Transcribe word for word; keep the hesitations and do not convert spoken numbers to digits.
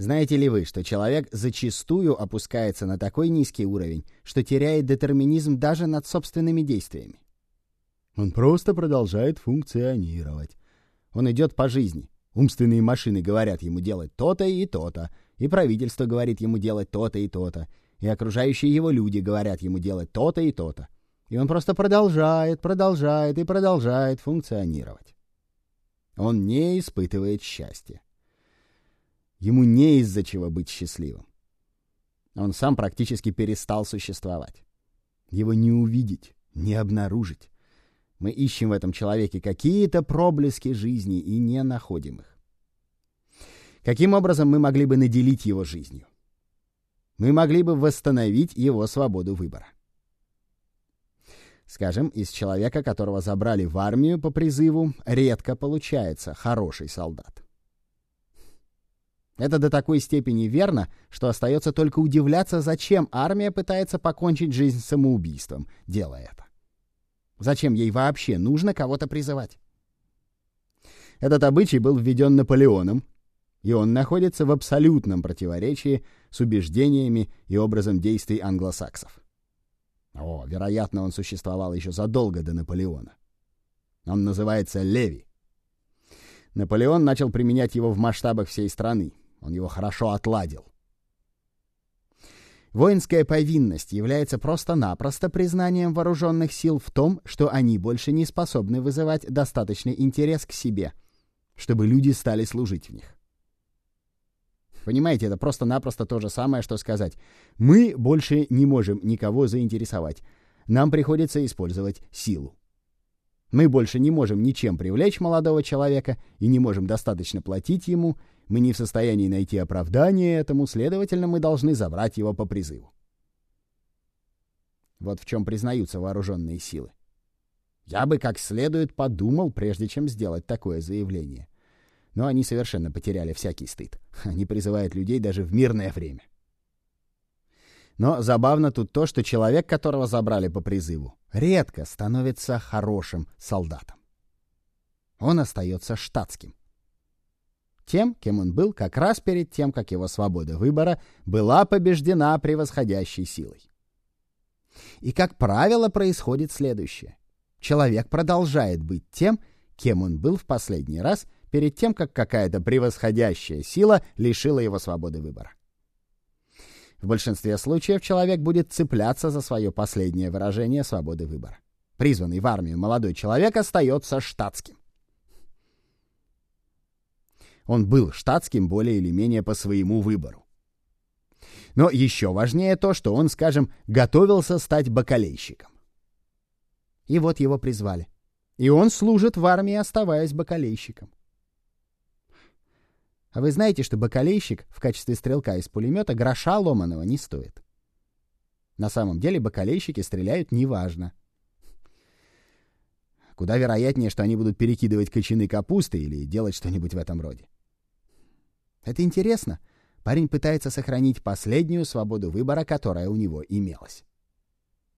Знаете ли вы, что человек зачастую опускается на такой низкий уровень, что теряет детерминизм даже над собственными действиями? Он просто продолжает функционировать. Он идет по жизни. Умственные машины говорят ему делать то-то и то-то, и правительство говорит ему делать то-то и то-то, и окружающие его люди говорят ему делать то-то и то-то. И он просто продолжает, продолжает и продолжает функционировать. Он не испытывает счастья. Ему не из-за чего быть счастливым. Он сам практически перестал существовать. Его не увидеть, не обнаружить. Мы ищем в этом человеке какие-то проблески жизни и не находим их. Каким образом мы могли бы наделить его жизнью? Мы могли бы восстановить его свободу выбора. Скажем, из человека, которого забрали в армию по призыву, редко получается хороший солдат. Это до такой степени верно, что остается только удивляться, зачем армия пытается покончить жизнь самоубийством, делая это. Зачем ей вообще нужно кого-то призывать? Этот обычай был введен Наполеоном, и он находится в абсолютном противоречии с убеждениями и образом действий англосаксов. О, вероятно, он существовал еще задолго до Наполеона. Он называется Леви. Наполеон начал применять его в масштабах всей страны. Он его хорошо отладил. Воинская повинность является просто-напросто признанием вооруженных сил в том, что они больше не способны вызывать достаточный интерес к себе, чтобы люди стали служить в них. Понимаете, это просто-напросто то же самое, что сказать: мы больше не можем никого заинтересовать, нам приходится использовать силу. Мы больше не можем ничем привлечь молодого человека и не можем достаточно платить ему, мы не в состоянии найти оправдание этому, следовательно, мы должны забрать его по призыву. Вот в чем признаются вооруженные силы. Я бы как следует подумал, прежде чем сделать такое заявление. Но они совершенно потеряли всякий стыд. Они призывают людей даже в мирное время. Но забавно тут то, что человек, которого забрали по призыву, редко становится хорошим солдатом. Он остается штатским. Тем, кем он был как раз перед тем, как его свобода выбора была побеждена превосходящей силой. И, как правило, происходит следующее. Человек продолжает быть тем, кем он был в последний раз, перед тем, как какая-то превосходящая сила лишила его свободы выбора. В большинстве случаев человек будет цепляться за свое последнее выражение свободы выбора. Призванный в армию молодой человек остается штатским. Он был штатским более или менее по своему выбору. Но еще важнее то, что он, скажем, готовился стать бакалейщиком. И вот его призвали. И он служит в армии, оставаясь бакалейщиком. А вы знаете, что бакалейщик в качестве стрелка из пулемета гроша ломаного не стоит? На самом деле бакалейщики стреляют неважно. Куда вероятнее, что они будут перекидывать кочаны капусты или делать что-нибудь в этом роде. Это интересно. Парень пытается сохранить последнюю свободу выбора, которая у него имелась.